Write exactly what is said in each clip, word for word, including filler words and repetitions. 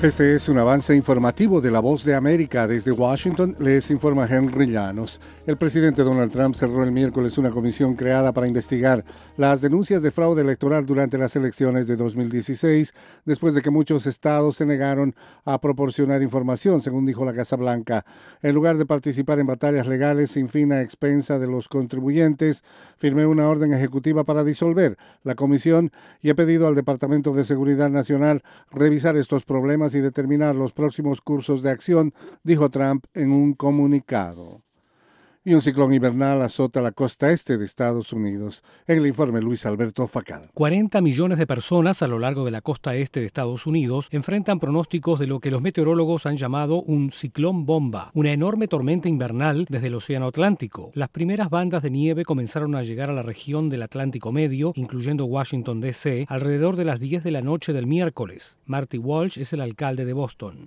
Este es un avance informativo de La Voz de América. Desde Washington les informa Henry Llanos. El presidente Donald Trump cerró el miércoles una comisión creada para investigar las denuncias de fraude electoral durante las elecciones de dos mil dieciséis, después de que muchos estados se negaron a proporcionar información, según dijo la Casa Blanca. En lugar de participar en batallas legales sin fin a expensa de los contribuyentes, firmé una orden ejecutiva para disolver la comisión y he pedido al Departamento de Seguridad Nacional revisar estos problemas y determinar los próximos cursos de acción, dijo Trump en un comunicado. Y un ciclón invernal azota la costa este de Estados Unidos. En el informe, Luis Alberto Facal. cuarenta millones de personas a lo largo de la costa este de Estados Unidos enfrentan pronósticos de lo que los meteorólogos han llamado un ciclón bomba, una enorme tormenta invernal desde el Océano Atlántico. Las primeras bandas de nieve comenzaron a llegar a la región del Atlántico Medio, incluyendo Washington, D C, alrededor de las diez de la noche del miércoles. Marty Walsh es el alcalde de Boston.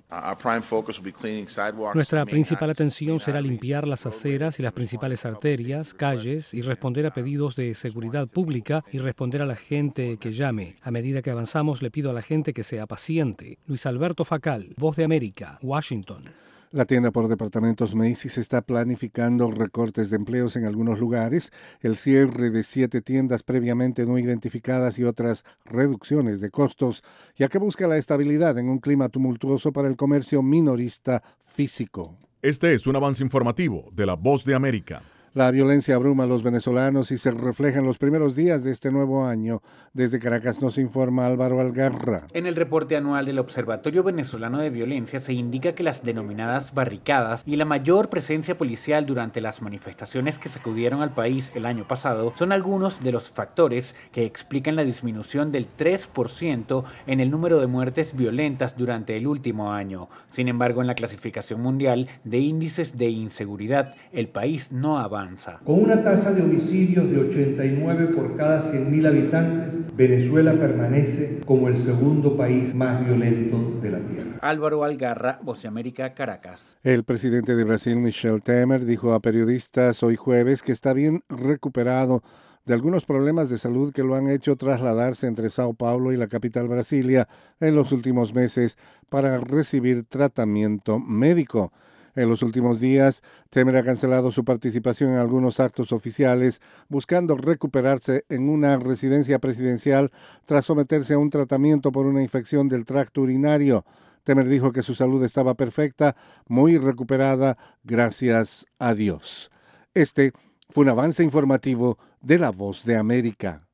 Nuestra principal atención será limpiar las aceras y las principales arterias, calles y responder a pedidos de seguridad pública y responder a la gente que llame. A medida que avanzamos, le pido a la gente que sea paciente. Luis Alberto Facal, Voz de América, Washington. La tienda por departamentos Macy's está planificando recortes de empleos en algunos lugares, el cierre de siete tiendas previamente no identificadas y otras reducciones de costos, ya que busca la estabilidad en un clima tumultuoso para el comercio minorista físico. Este es un avance informativo de La Voz de América. La violencia abruma a los venezolanos y se refleja en los primeros días de este nuevo año. Desde Caracas nos informa Álvaro Algarra. En el reporte anual del Observatorio Venezolano de Violencia se indica que las denominadas barricadas y la mayor presencia policial durante las manifestaciones que sacudieron al país el año pasado son algunos de los factores que explican la disminución del tres por ciento en el número de muertes violentas durante el último año. Sin embargo, en la clasificación mundial de índices de inseguridad, el país no avanza. Con una tasa de homicidios de ochenta y nueve por cada cien mil habitantes, Venezuela permanece como el segundo país más violento de la Tierra. Álvaro Algarra, Voz de América, Caracas. El presidente de Brasil, Michel Temer, dijo a periodistas hoy jueves que está bien recuperado de algunos problemas de salud que lo han hecho trasladarse entre Sao Paulo y la capital Brasilia en los últimos meses para recibir tratamiento médico. En los últimos días, Temer ha cancelado su participación en algunos actos oficiales, buscando recuperarse en una residencia presidencial tras someterse a un tratamiento por una infección del tracto urinario. Temer dijo que su salud estaba perfecta, muy recuperada, gracias a Dios. Este fue un avance informativo de La Voz de América.